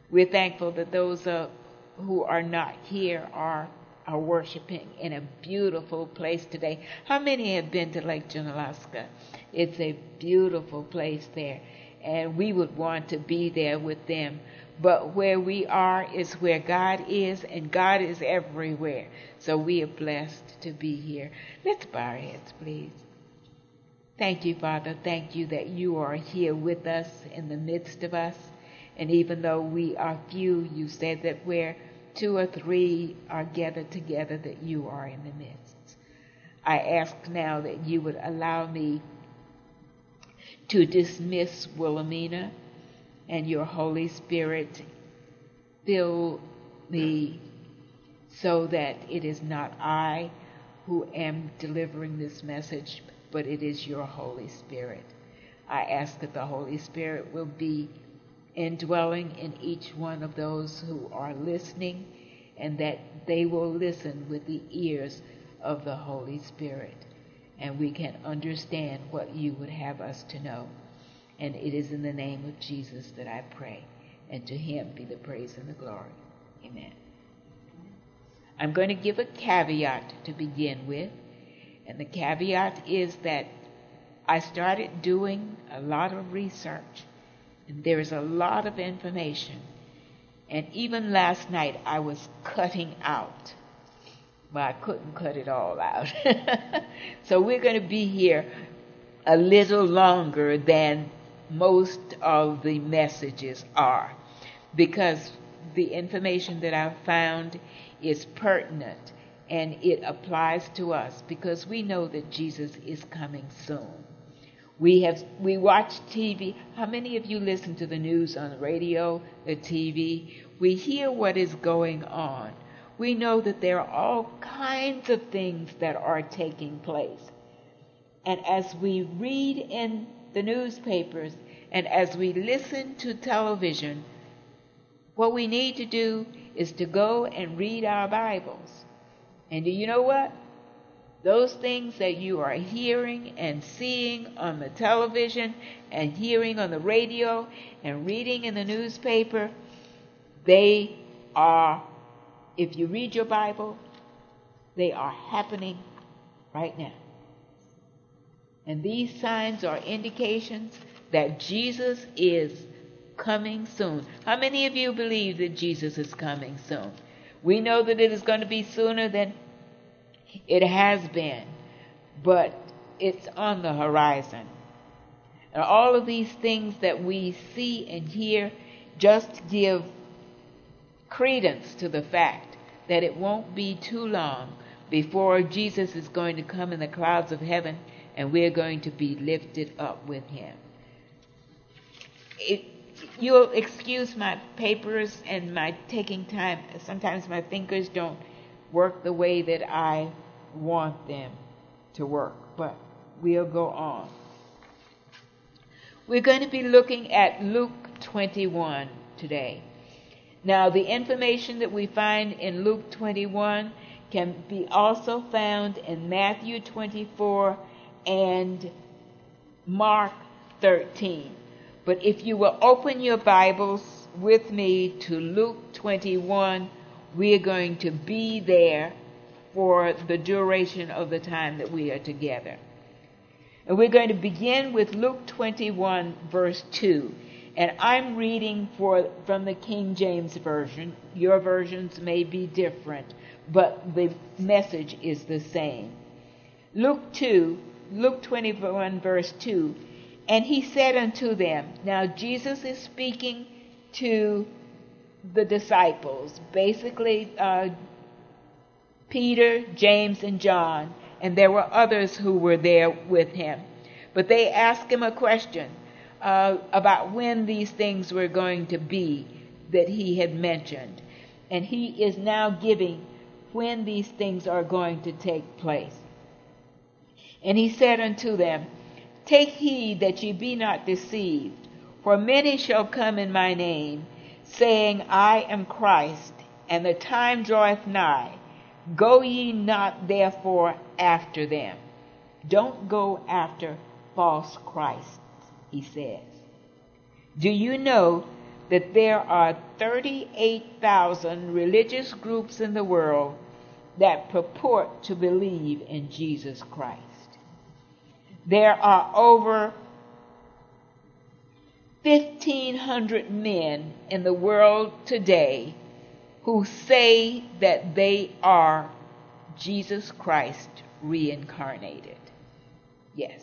We're thankful that those who are not here are worshiping in a beautiful place today. How many have been to Lake Junaluska? It's a beautiful place there, and we would want to be there with them. But where we are is where God is, and God is everywhere. So we are blessed to be here. Let's bow our heads, please. Thank you, Father. Thank you that you are here with us, in the midst of us. And even though we are few, you said that where 2 or 3 are gathered together, that you are in the midst. I ask now that you would allow me to dismiss Wilhelmina, and your Holy Spirit fill me so that it is not I who am delivering this message, but it is your Holy Spirit. I ask that the Holy Spirit will be indwelling in each one of those who are listening, and that they will listen with the ears of the Holy Spirit, and we can understand what you would have us to know. And it is in the name of Jesus that I pray, and to him be the praise and the glory. Amen. I'm going to give a caveat to begin with, and the caveat is that I started doing a lot of research, and there's a lot of information. And even last night I was cutting out, but I couldn't cut it all out. So we're going to be here a little longer than most of the messages are, because the information that I've found is pertinent and it applies to us, because we know that Jesus is coming soon. We watch TV. How many of you listen to the news on the radio, the TV? We hear what is going on. We know that there are all kinds of things that are taking place. And as we read in the newspapers and as we listen to television, what we need to do is to go and read our Bibles. And do you know what? Those things that you are hearing and seeing on the television and hearing on the radio and reading in the newspaper, they are, if you read your Bible, they are happening right now. And these signs are indications that Jesus is coming soon. How many of you believe that Jesus is coming soon? We know that it is going to be sooner than it has been, but it's on the horizon. And all of these things that we see and hear just give credence to the fact that it won't be too long before Jesus is going to come in the clouds of heaven, and we're going to be lifted up with him. You'll excuse my papers and my taking time. Sometimes my fingers don't work the way that I want them to work, but we'll go on. We're going to be looking at Luke 21 today. Now, the information that we find in Luke 21 can be also found in Matthew 24 and Mark 13. But if you will open your Bibles with me to Luke 21, we are going to be there for the duration of the time that we are together. And we're going to begin with Luke 21, verse 2. And I'm reading from the King James Version. Your versions may be different, but the message is the same. Luke 21, verse 2. And he said unto them, now Jesus is speaking to the disciples, basically Peter, James, and John, and there were others who were there with him. But they asked him a question about when these things were going to be that he had mentioned. And he is now giving when these things are going to take place. And he said unto them, take heed that ye be not deceived, for many shall come in my name, saying, I am Christ, and the time draweth nigh. Go ye not therefore after them. Don't go after false Christs, he says. Do you know that there are 38,000 religious groups in the world that purport to believe in Jesus Christ. There are over 1,500 men in the world today who say that they are Jesus Christ reincarnated. Yes.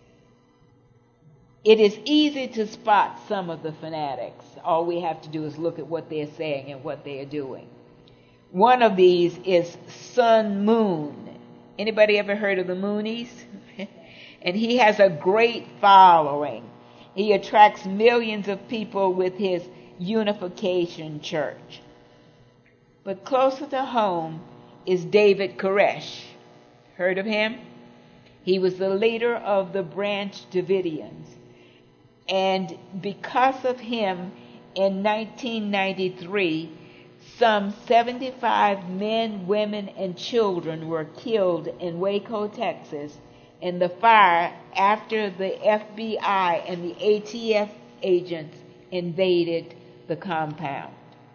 It is easy to spot some of the fanatics. All we have to do is look at what they're saying and what they are doing. One of these is Sun Moon. Anybody ever heard of the Moonies? And he has a great following. He attracts millions of people with his Unification Church. But closer to home is David Koresh. Heard of him? He was the leader of the Branch Davidians. And because of him, in 1993, some 75 men, women, and children were killed in Waco, Texas, in the fire after the FBI and the ATF agents invaded the compound.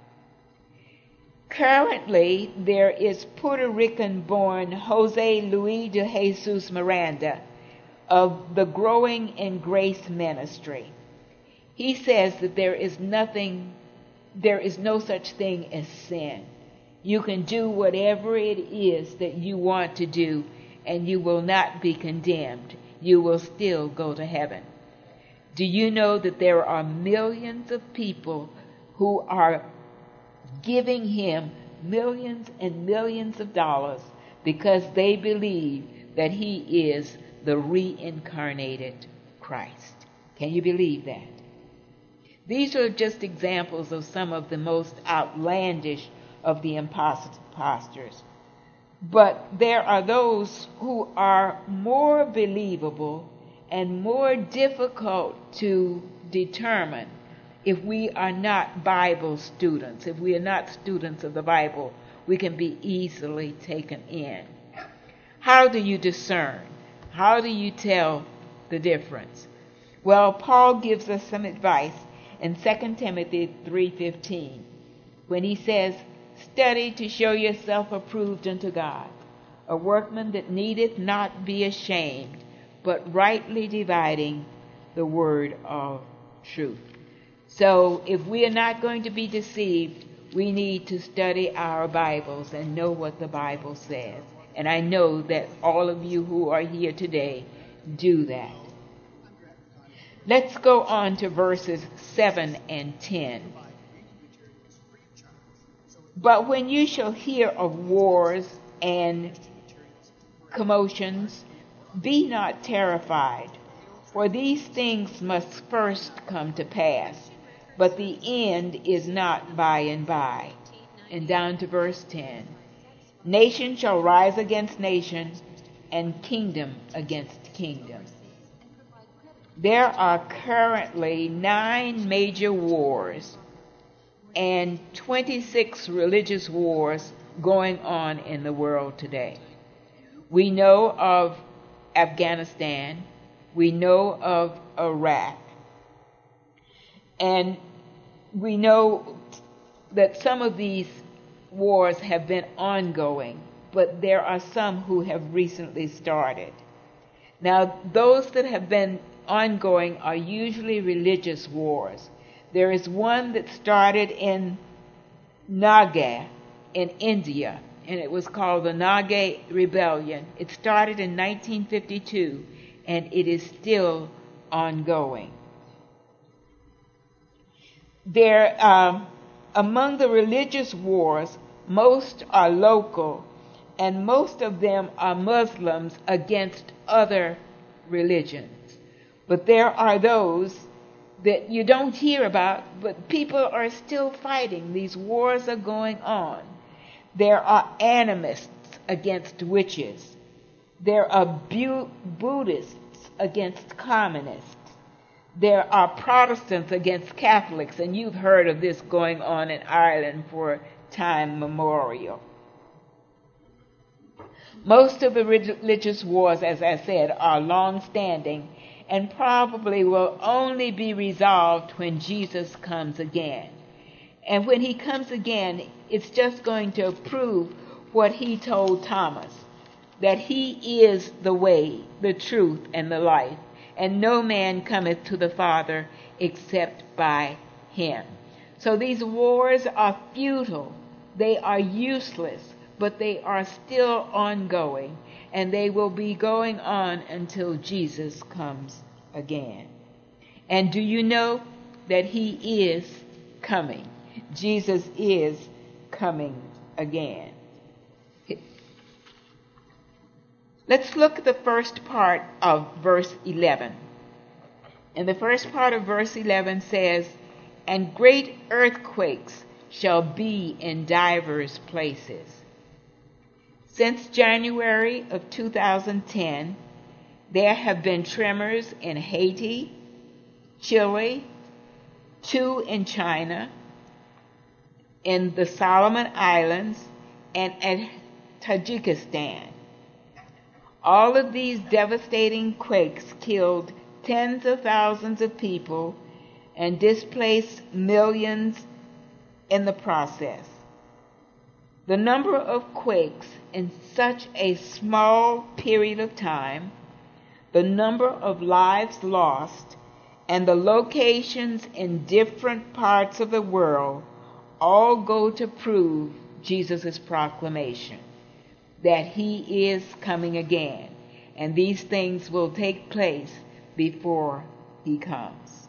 Currently, there is Puerto Rican-born Jose Luis de Jesus Miranda of the Growing in Grace Ministry. He says that there is no such thing as sin. You can do whatever it is that you want to do, and you will not be condemned. You will still go to heaven. Do you know that there are millions of people who are giving him millions and millions of dollars because they believe that he is the reincarnated Christ? Can you believe that? These are just examples of some of the most outlandish of the impostors. But there are those who are more believable and more difficult to determine if we are not Bible students. If we are not students of the Bible, we can be easily taken in. How do you discern? How do you tell the difference? Well, Paul gives us some advice in 2 Timothy 3:15 when he says, "Study to show yourself approved unto God, a workman that needeth not be ashamed, but rightly dividing the word of truth." So if we are not going to be deceived, we need to study our Bibles and know what the Bible says. And I know that all of you who are here today do that. Let's go on to verses 7 and 10. "But when you shall hear of wars and commotions, be not terrified, for these things must first come to pass, but the end is not by and by." And down to verse 10. "Nation shall rise against nation, and kingdom against kingdom." There are currently 9 major wars and 26 religious wars going on in the world today. We know of Afghanistan. We know of Iraq. And we know that some of these wars have been ongoing, but there are some who have recently started. Now, those that have been ongoing are usually religious wars. There is one that started in Naga in India, and it was called the Naga Rebellion. It started in 1952, and it is still ongoing. Among the religious wars, most are local, and most of them are Muslims against other religions. But there are those that you don't hear about, but people are still fighting. These wars are going on. There are animists against witches. There are Buddhists against communists. There are Protestants against Catholics, and you've heard of this going on in Ireland for time memorial. Most of the religious wars, as I said, are long-standing, and probably will only be resolved when Jesus comes again. And when he comes again, it's just going to prove what he told Thomas, that he is the way, the truth, and the life, and no man cometh to the Father except by him. So these wars are futile, they are useless, but they are still ongoing, and they will be going on until Jesus comes again. And do you know that he is coming? Jesus is coming again. Let's look at the first part of verse 11. And the first part of verse 11 says, "And great earthquakes shall be in divers places." Since January of 2010, there have been tremors in Haiti, Chile, 2 in China, in the Solomon Islands, and at Tajikistan. All of these devastating quakes killed tens of thousands of people and displaced millions in the process. The number of quakes in such a small period of time, the number of lives lost, and the locations in different parts of the world all go to prove Jesus' proclamation that he is coming again, and these things will take place before he comes.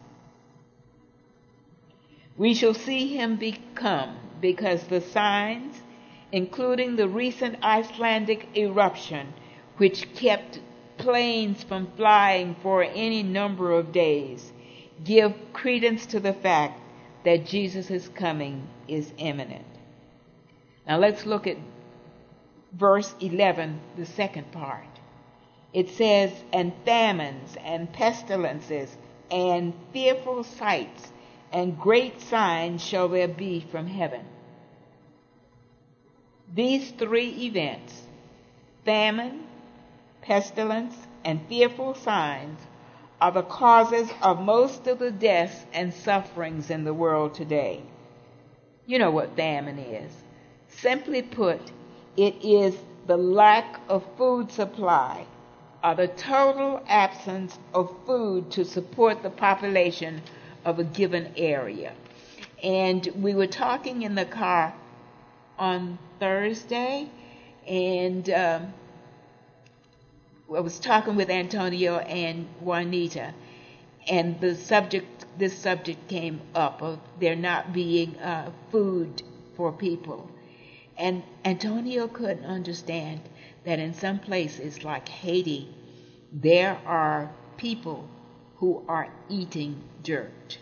We shall see him become, because the signs, including the recent Icelandic eruption, which kept planes from flying for any number of days, give credence to the fact that Jesus' coming is imminent. Now let's look at verse 11, the second part. It says, "And famines and pestilences and fearful sights and great signs shall there be from heaven." These 3 events, famine, pestilence, and fearful signs, are the causes of most of the deaths and sufferings in the world today. You know what famine is. Simply put, it is the lack of food supply, or the total absence of food to support the population of a given area. And we were talking in the car on Thursday, and I was talking with Antonio and Juanita, and this subject came up of there not being food for people. And Antonio couldn't understand that in some places like Haiti, there are people who are eating dirt,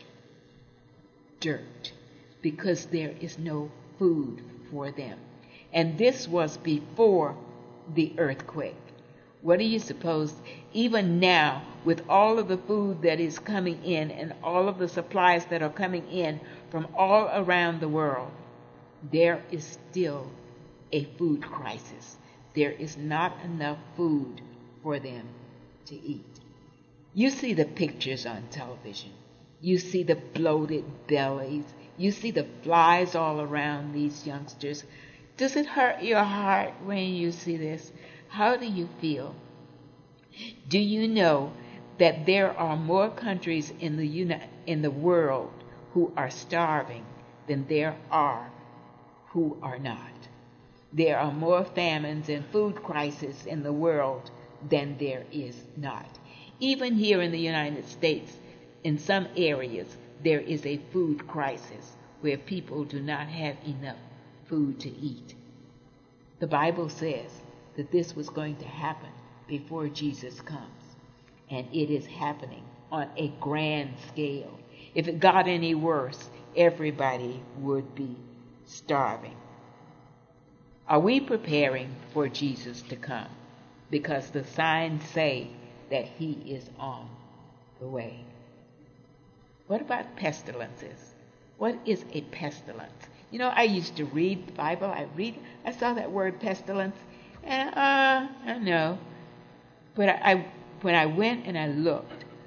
because there is no food for them. And this was before the earthquake. What do you suppose? Even now, with all of the food that is coming in and all of the supplies that are coming in from all around the world, there is still a food crisis. There is not enough food for them to eat. You see the pictures on television. You see the bloated bellies. You see the flies all around these youngsters. Does it hurt your heart when you see this? How do you feel? Do you know that there are more countries in the world who are starving than there are who are not? There are more famines and food crises in the world than there is not. Even here in the United States, in some areas, there is a food crisis where people do not have enough food to eat. The Bible says that this was going to happen before Jesus comes, and it is happening on a grand scale. If it got any worse, everybody would be starving. Are we preparing for Jesus to come? Because the signs say that he is on the way. What about pestilences? What is a pestilence? You know, I used to read the Bible. I saw that word pestilence, and I know. But when I went and I looked,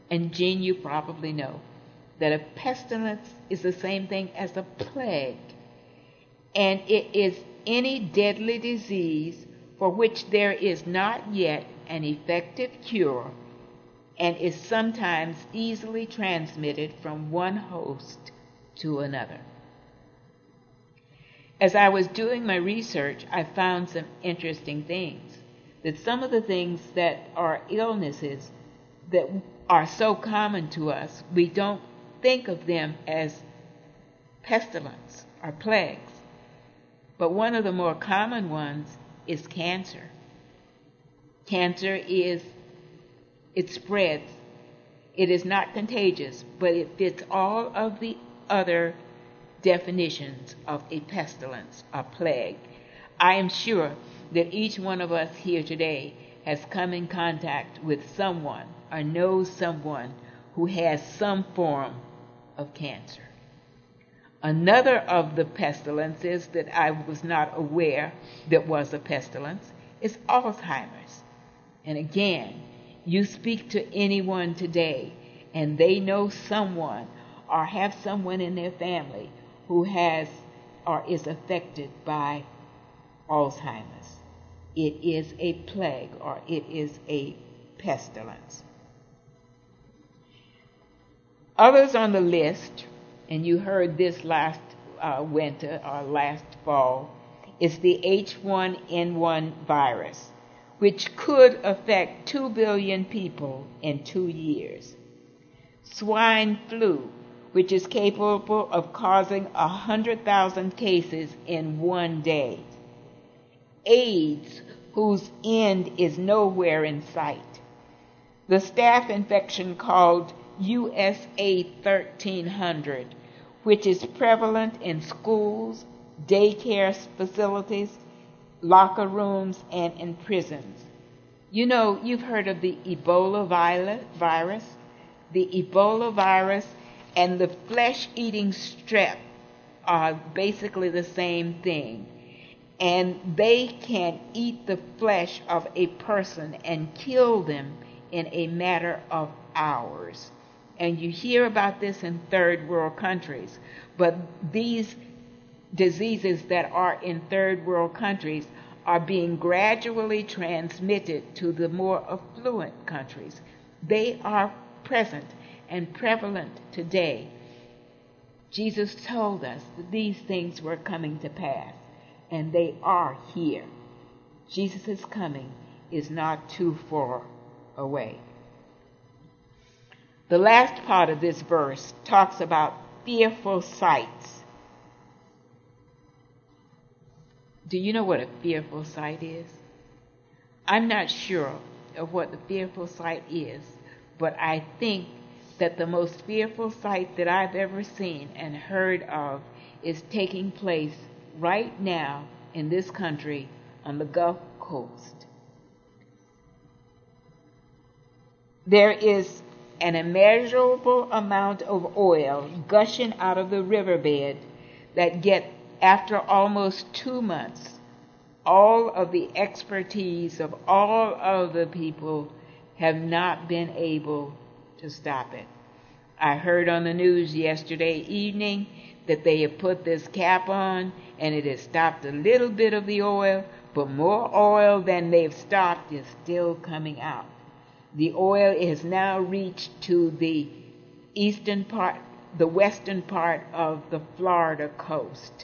And Jean, you probably know that a pestilence is the same thing as a plague. And it is any deadly disease for which there is not yet an effective cure and is sometimes easily transmitted from one host to another. As I was doing my research, I found some interesting things. That some of the things that are illnesses that are so common to us, we don't think of them as pestilence or plagues. But one of the more common ones is cancer. Cancer it spreads. It is not contagious, but it fits all of the other definitions of a pestilence, a plague. I am sure that each one of us here today has come in contact with someone or knows someone who has some form of cancer. Another of the pestilences that I was not aware that was a pestilence is Alzheimer's. And again, you speak to anyone today and they know someone or have someone in their family who has or is affected by Alzheimer's. It is a plague or it is a pestilence. Others on the list, and you heard this last winter or last fall, is the H1N1 virus, which could affect 2 billion people in 2 years. Swine flu, which is capable of causing 100,000 cases in 1 day. AIDS, whose end is nowhere in sight. The staph infection called USA 1300, which is prevalent in schools, daycare facilities, locker rooms, and in prisons. You know, you've heard of the Ebola virus. The Ebola virus and the flesh-eating strep are basically the same thing. And they can eat the flesh of a person and kill them in a matter of hours. And you hear about this in third world countries. But these diseases that are in third world countries are being gradually transmitted to the more affluent countries. They are present and prevalent today. Jesus told us that these things were coming to pass, and they are here. Jesus' coming is not too far away. The last part of this verse talks about fearful sights. Do you know what a fearful sight is? I'm not sure of what the fearful sight is, but I think that the most fearful sight that I've ever seen and heard of is taking place right now in this country on the Gulf Coast. There is an immeasurable amount of oil gushing out of the riverbed that after almost 2 months, all of the expertise of all of the people have not been able to stop it. I heard on the news yesterday evening that they have put this cap on and it has stopped a little bit of the oil, but more oil than they've stopped is still coming out. The oil has now reached to the western part of the Florida coast.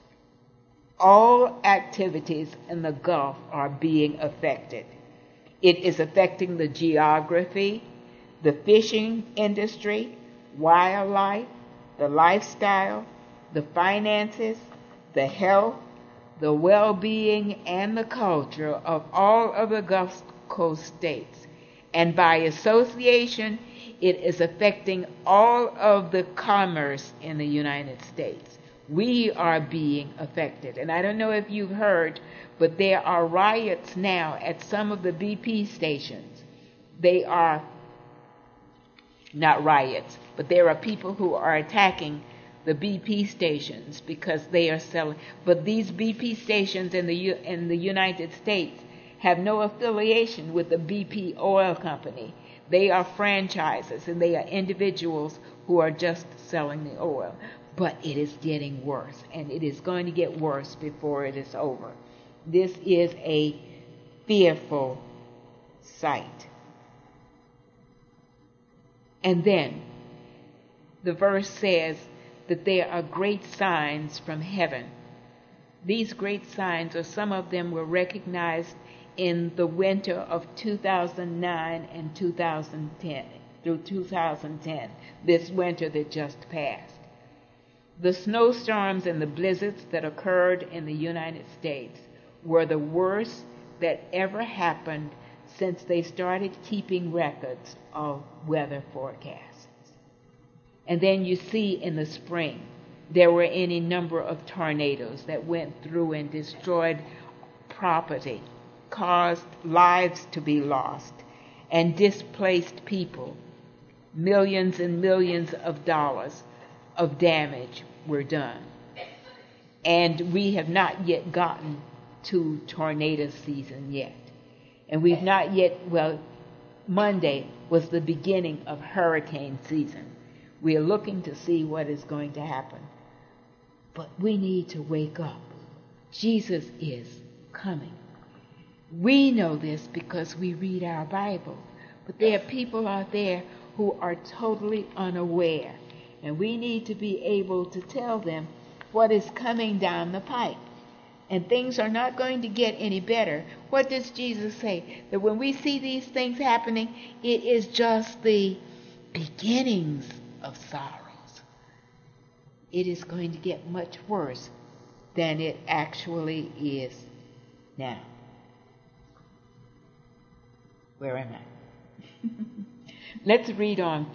All activities in the Gulf are being affected. It is affecting the geography, the fishing industry, wildlife, the lifestyle, the finances, the health, the well-being, and the culture of all of the Gulf Coast states. And by association, it is affecting all of the commerce in the United States. We are being affected. And I don't know if you've heard, but there are riots now at some of the BP stations. They are not riots, but there are people who are attacking the BP stations because they are selling. But these BP stations in the United States have no affiliation with the BP oil company. They are franchises, and they are individuals who are just selling the oil. But it is getting worse, and it is going to get worse before it is over. This is a fearful sight. And then the verse says that there are great signs from heaven. These great signs, or some of them, were recognized in the winter of 2009 and 2010, through 2010, this winter that just passed. The snowstorms and the blizzards that occurred in the United States were the worst that ever happened since they started keeping records of weather forecasts. And then you see in the spring, there were any number of tornadoes that went through and destroyed property, caused lives to be lost, and displaced people. Millions and millions of dollars of damage were done. And we have not yet gotten to tornado season yet. And we've not yet, Monday was the beginning of hurricane season. We are looking to see what is going to happen. But we need to wake up. Jesus is coming. We know this because we read our Bible. But there are people out there who are totally unaware. And we need to be able to tell them what is coming down the pipe. And things are not going to get any better. What does Jesus say? That when we see these things happening, it is just the beginnings of sorrows. It is going to get much worse than it actually is now. Where am I? Let's read on.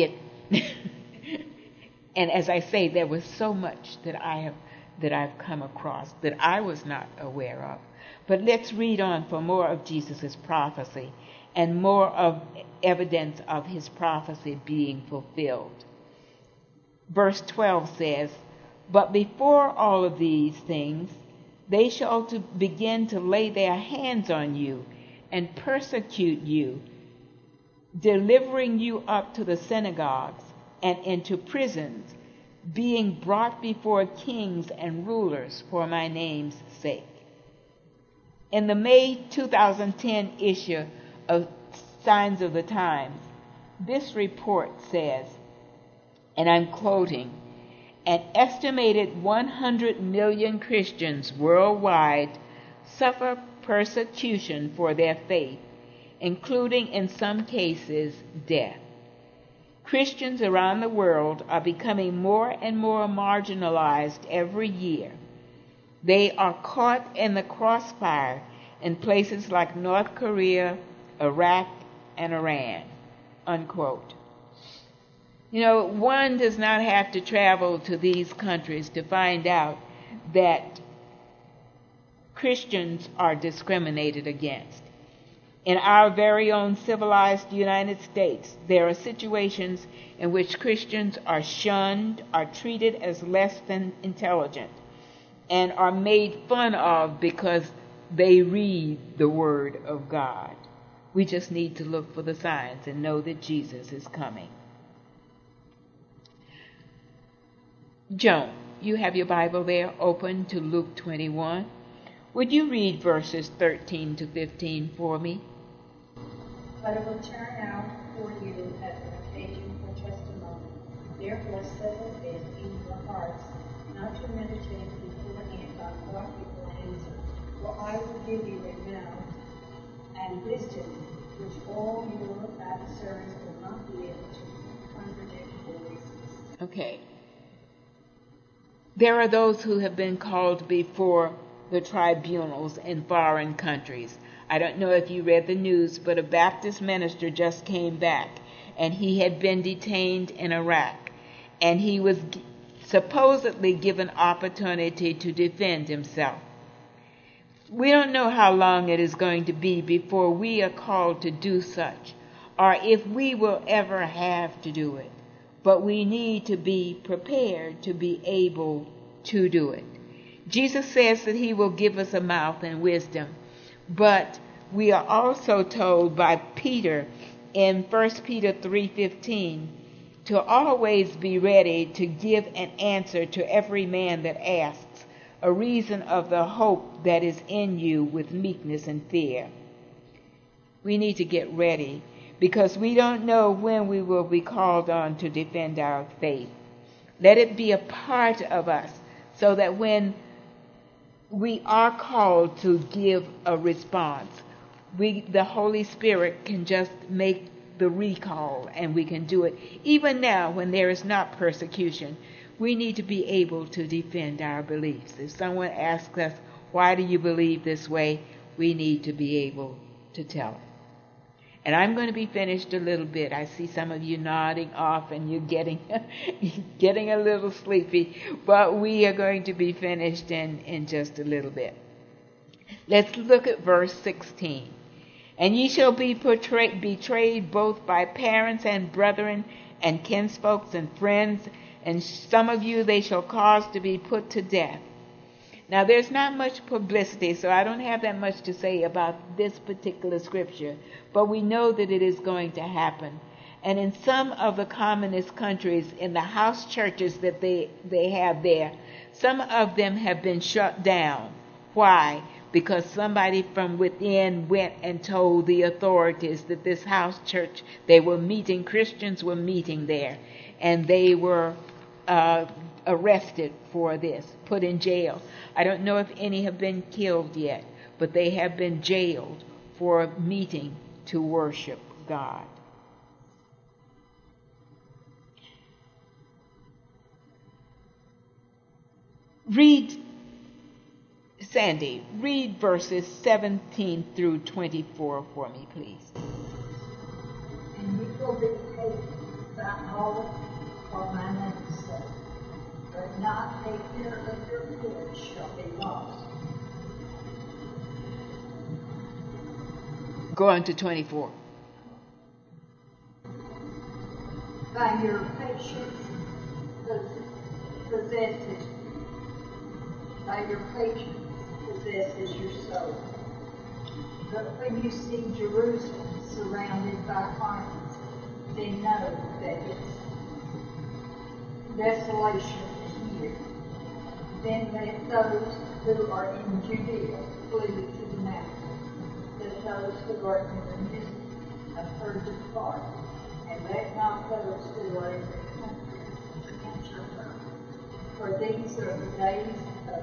And as I say, there was so much that I've come across that I was not aware of. But let's read on for more of Jesus' prophecy and more of evidence of his prophecy being fulfilled. Verse 12 says, "But before all of these things, they shall begin to lay their hands on you and persecute you, delivering you up to the synagogues and into prisons, being brought before kings and rulers for my name's sake." In the May 2010 issue of Signs of the Times, this report says, and I'm quoting, "An estimated 100 million Christians worldwide suffer persecution for their faith, including in some cases death. Christians around the world are becoming more and more marginalized every year. They are caught in the crossfire in places like North Korea, Iraq, and Iran," unquote. You know, one does not have to travel to these countries to find out that Christians are discriminated against. In our very own civilized United States, there are situations in which Christians are shunned, are treated as less than intelligent, and are made fun of because they read the Word of God. We just need to look for the signs and know that Jesus is coming. Joan, you have your Bible there open to Luke 21. Would you read verses 13 to 15 for me? "But it will turn out for you as an occasion for testimony. Therefore settle it in your hearts, not to meditate beforehand on what you will answer. For I will give you a mouth and wisdom which all your adversaries will not be able to contradict or resist." Okay. There are those who have been called before the tribunals in foreign countries. I don't know if you read the news, but a Baptist minister just came back, and he had been detained in Iraq, and he was supposedly given opportunity to defend himself. We don't know how long it is going to be before we are called to do such, or if we will ever have to do it. But we need to be prepared to be able to do it. Jesus says that he will give us a mouth and wisdom, but we are also told by Peter in 1 Peter 3:15, to always be ready to give an answer to every man that asks, a reason of the hope that is in you with meekness and fear. We need to get ready because we don't know when we will be called on to defend our faith. Let it be a part of us so that when we are called to give a response, the Holy Spirit can just make the recall and we can do it. Even now when there is not persecution, we need to be able to defend our beliefs. If someone asks us, why do you believe this way? We need to be able to tell them. And I'm going to be finished a little bit. I see some of you nodding off and you're getting a little sleepy, but we are going to be finished in just a little bit. Let's look at verse 16. And ye shall be betrayed both by parents and brethren and kinsfolks and friends, and some of you they shall cause to be put to death. Now there's not much publicity, so I don't have that much to say about this particular scripture, but we know that it is going to happen. And in some of the communist countries, in the house churches that they have there, some of them have been shut down. Why? Because somebody from within went and told the authorities that this house church, they were meeting, Christians were meeting there, and they were arrested for this, put in jail. I don't know if any have been killed yet, but they have been jailed for meeting to worship God. Sandy, read verses 17 through 24 for me, please. And you will be hated by all for my name's sake, but not a hair of your head shall be lost. Go on to 24. By your patience possesses your soul. But when you see Jerusalem surrounded by armies, then know that its desolation is near. Then let those who are in Judea flee to the mountains. Let those who are in the midst of her depart. And let not those who are in the country enter her. For these are the days of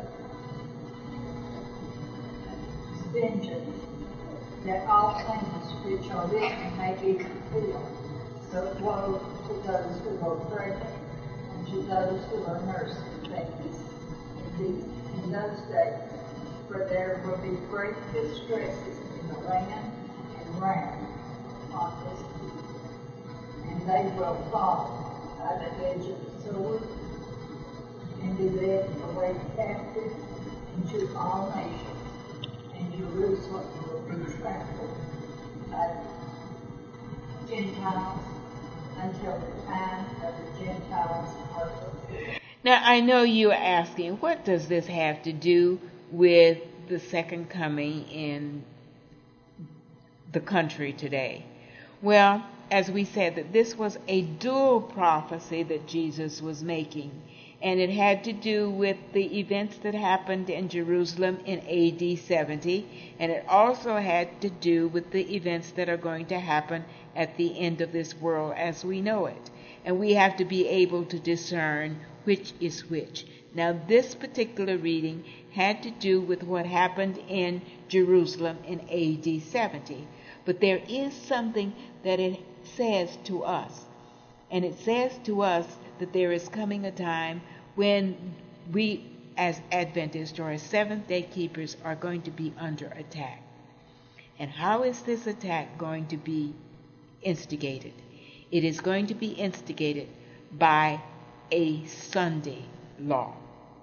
vengeance, that all things which are written may be fulfilled. So woe to those who are pregnant, and to those who are nursing babies in those days, for there will be great distresses in the land and round upon this people, and they will fall by the edge of the sword, and be led away captive into all nations. And Jerusalem will be trampled by Gentiles until the time of the Gentiles are fulfilled. Now I know you are asking, what does this have to do with the second coming in the country today? Well, as we said, that this was a dual prophecy that Jesus was making. And it had to do with the events that happened in Jerusalem in AD 70. And it also had to do with the events that are going to happen at the end of this world as we know it. And we have to be able to discern which is which. Now, this particular reading had to do with what happened in Jerusalem in AD 70. But there is something that it says to us. And it says to us that there is coming a time when we, as Adventists or as Seventh-day keepers, are going to be under attack. And how is this attack going to be instigated? It is going to be instigated by a Sunday law.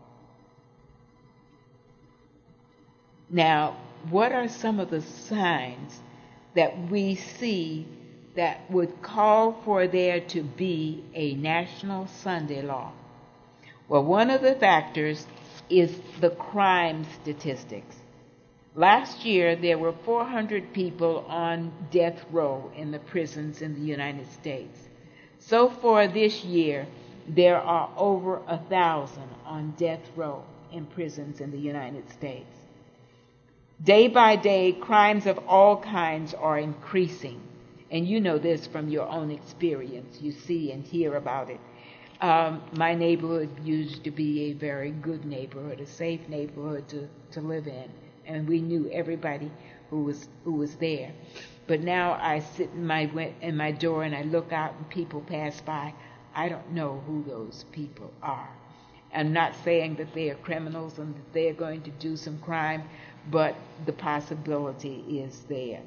Now, what are some of the signs that we see that would call for there to be a national Sunday law? Well, one of the factors is the crime statistics. Last year, there were 400 people on death row in the prisons in the United States. So far this year, there are over 1,000 on death row in prisons in the United States. Day by day, crimes of all kinds are increasing. And you know this from your own experience. You see and hear about it. My neighborhood used to be a very good neighborhood, a safe neighborhood to live in. And we knew everybody who was there. But now I sit in my door and I look out and people pass by. I don't know who those people are. I'm not saying that they are criminals and that they are going to do some crime, but the possibility is there.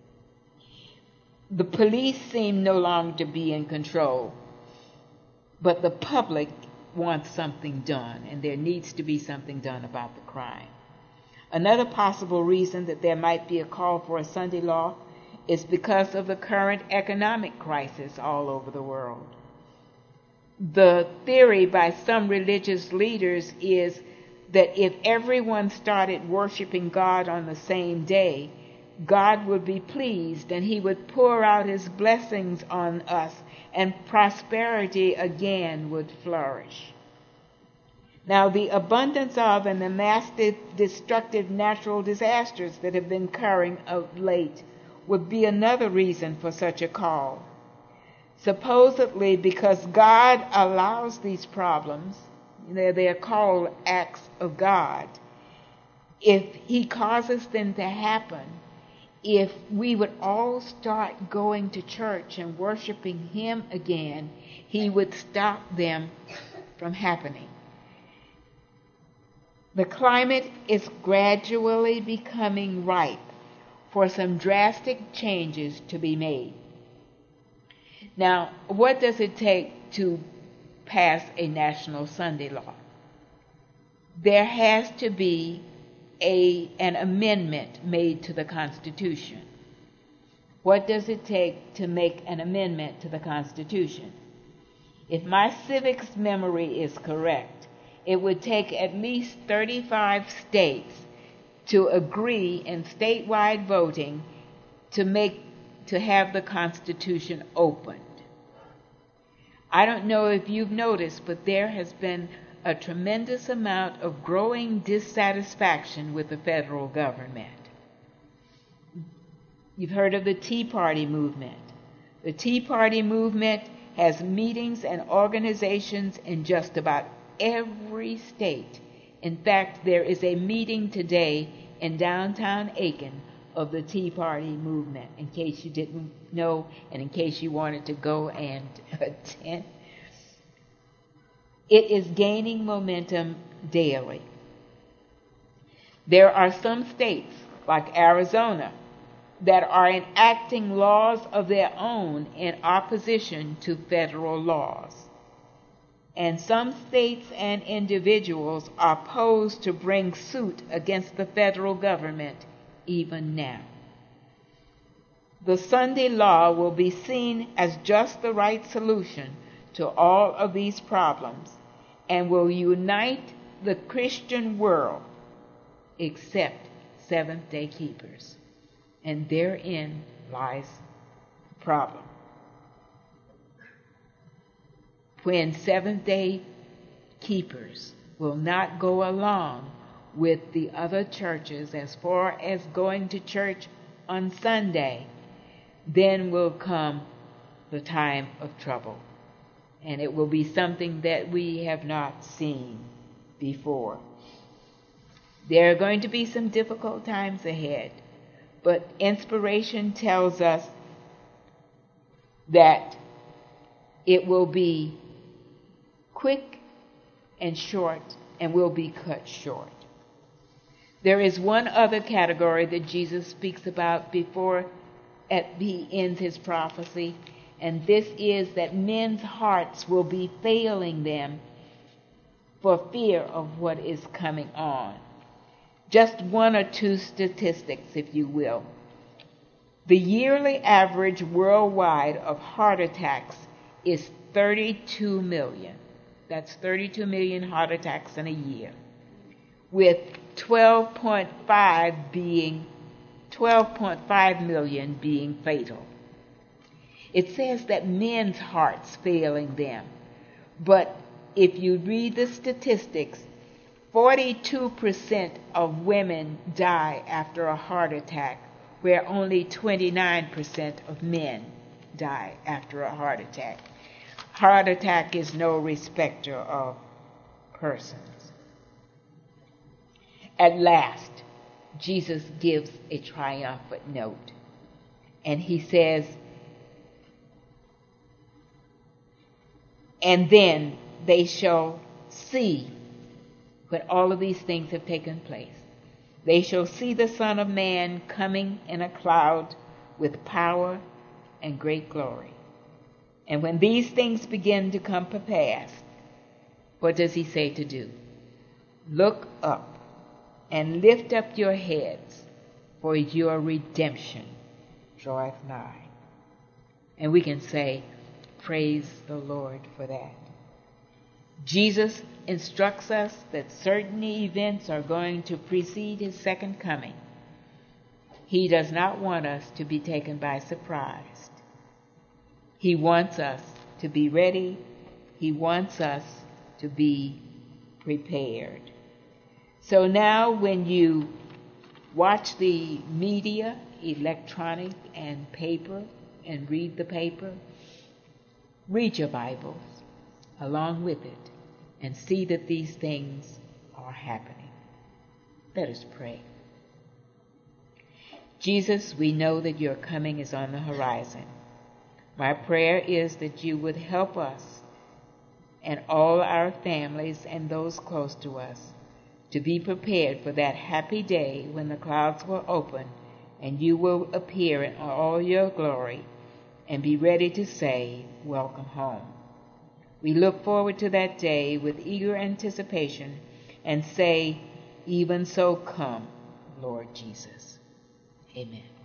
The police seem no longer to be in control, but the public wants something done, and there needs to be something done about the crime. Another possible reason that there might be a call for a Sunday law is because of the current economic crisis all over the world. The theory by some religious leaders is that if everyone started worshiping God on the same day, God would be pleased and he would pour out his blessings on us and prosperity again would flourish. Now, the abundance of and the massive destructive natural disasters that have been occurring of late would be another reason for such a call. Supposedly, because God allows these problems, they are called acts of God. If he causes them to happen, if we would all start going to church and worshiping him again, he would stop them from happening. The climate is gradually becoming ripe for some drastic changes to be made. Now, what does it take to pass a national Sunday law? There has to be an amendment made to the Constitution. What does it take to make an amendment to the Constitution? If my civics memory is correct, it would take at least 35 states to agree in statewide voting to have the Constitution opened. I don't know if you've noticed, but there has been a tremendous amount of growing dissatisfaction with the federal government. You've heard of the Tea Party movement. The Tea Party movement has meetings and organizations in just about every state. In fact, there is a meeting today in downtown Aiken of the Tea Party movement, in case you didn't know and in case you wanted to go and attend. It is gaining momentum daily. There are some states, like Arizona, that are enacting laws of their own in opposition to federal laws. And some states and individuals are posed to bring suit against the federal government even now. The Sunday law will be seen as just the right solution to all of these problems and will unite the Christian world except Seventh-day Keepers. And therein lies the problem. When Seventh-day Keepers will not go along with the other churches as far as going to church on Sunday, then will come the time of trouble. And it will be something that we have not seen before. There are going to be some difficult times ahead, but inspiration tells us that it will be quick and short and will be cut short. There is one other category that Jesus speaks about before he ends his prophecy, and this is that men's hearts will be failing them for fear of what is coming on. Just one or two statistics, if you will. The yearly average worldwide of heart attacks is 32 million. That's 32 million heart attacks in a year, with 12.5 million being fatal. It says that men's hearts failing them. But if you read the statistics, 42% of women die after a heart attack, where only 29% of men die after a heart attack. Heart attack is no respecter of persons. At last, Jesus gives a triumphant note, and he says, and then they shall see when all of these things have taken place. They shall see the Son of Man coming in a cloud with power and great glory. And when these things begin to come to pass, what does he say to do? Look up and lift up your heads, for your redemption draweth nigh. And we can say, praise the Lord for that. Jesus instructs us that certain events are going to precede his second coming. He does not want us to be taken by surprise. He wants us to be ready. He wants us to be prepared. So now when you watch the media, electronic and paper, and read the paper, read your Bibles along with it and see that these things are happening. Let us pray. Jesus, we know that your coming is on the horizon. My prayer is that you would help us and all our families and those close to us to be prepared for that happy day when the clouds will open and you will appear in all your glory and be ready to say, welcome home. We look forward to that day with eager anticipation and say, even so come, Lord Jesus. Amen.